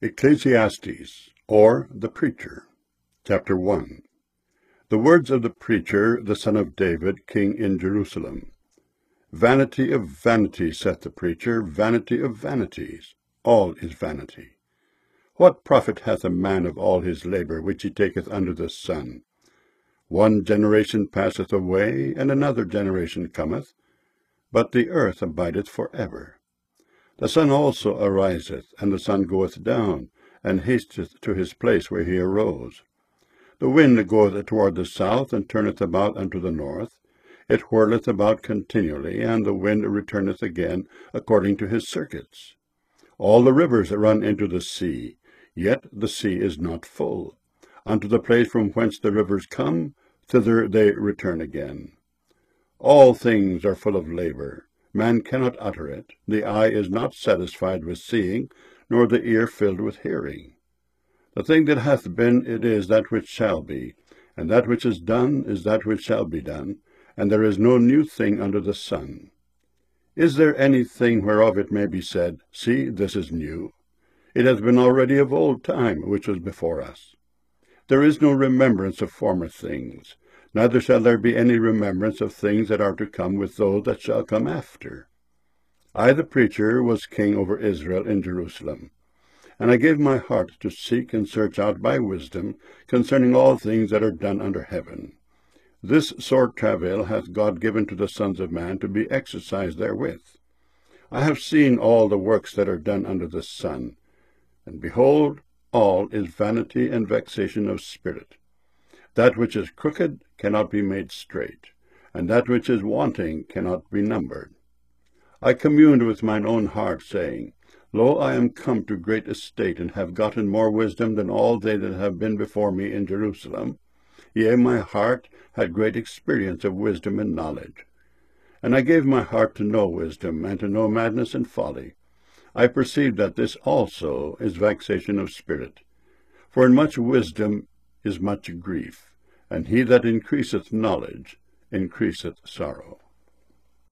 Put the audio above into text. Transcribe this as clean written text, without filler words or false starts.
Ecclesiastes, or the Preacher. Chapter 1. The words of the preacher, the son of David, king in Jerusalem. Vanity of vanities, saith the preacher, vanity of vanities. All is vanity. What profit hath a man of all his labour which he taketh under the sun? One generation passeth away, and another generation cometh, but the earth abideth for ever. The sun also ariseth, and the sun goeth down, and hasteth to his place where he arose. The wind goeth toward the south, and turneth about unto the north. It whirleth about continually, and the wind returneth again according to his circuits. All the rivers run into the sea, yet the sea is not full. Unto the place from whence the rivers come, thither they return again. All things are full of labour. Man cannot utter it. The eye is not satisfied with seeing, nor the ear filled with hearing. The thing that hath been, it is that which shall be, and that which is done is that which shall be done, and there is no new thing under the sun. Is there any thing whereof it may be said, See, this is new? It hath been already of old time, which was before us. There is no remembrance of former things, neither shall there be any remembrance of things that are to come with those that shall come after. I, the preacher, was king over Israel in Jerusalem. And I gave my heart to seek and search out by wisdom concerning all things that are done under heaven. This sore travail hath God given to the sons of man to be exercised therewith. I have seen all the works that are done under the sun, and behold, all is vanity and vexation of spirit. That which is crooked cannot be made straight, and that which is wanting cannot be numbered. I communed with mine own heart, saying, Lo, I am come to great estate, and have gotten more wisdom than all they that have been before me in Jerusalem. Yea, my heart had great experience of wisdom and knowledge. And I gave my heart to know wisdom, and to know madness and folly. I perceived that this also is vexation of spirit. For in much wisdom is much grief, and he that increaseth knowledge increaseth sorrow.